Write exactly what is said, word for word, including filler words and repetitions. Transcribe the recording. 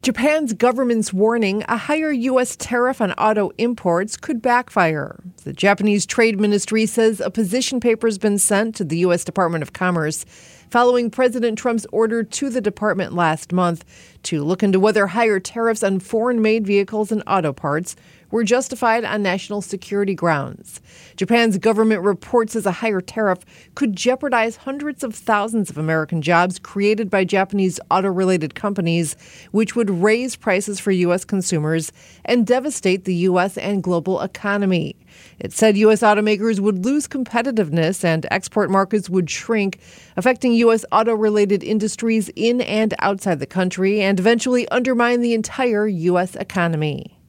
Japan's government's warning a higher U S tariff on auto imports could backfire. The Japanese Trade Ministry says a position paper has been sent to the U S Department of Commerce following President Trump's order to the department last month to look into whether higher tariffs on foreign-made vehicles and auto parts were justified on national security grounds. Japan's government reports as a higher tariff could jeopardize hundreds of thousands of American jobs created by Japanese auto-related companies, which would raise prices for U S consumers and devastate the U S and global economy. It said U S automakers would lose competitiveness and export markets would shrink, affecting U S auto-related industries in and outside the country and eventually undermine the entire U S economy.